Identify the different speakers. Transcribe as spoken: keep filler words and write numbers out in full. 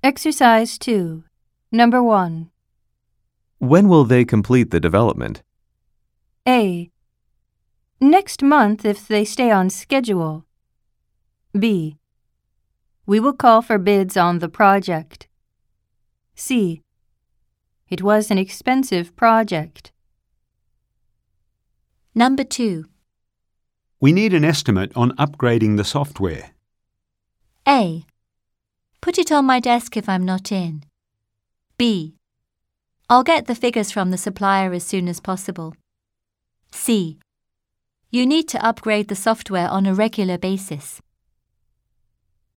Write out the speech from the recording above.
Speaker 1: Exercise two. Number one.
Speaker 2: When will they complete the development?
Speaker 1: A. Next month if they stay on schedule. B. We will call for bids on the project. C. It was an expensive project.
Speaker 3: Number two.
Speaker 4: We need an estimate on upgrading the software.
Speaker 3: A. Put it on my desk if I'm not in. B. I'll get the figures from the supplier as soon as possible. C. You need to upgrade the software on a regular basis.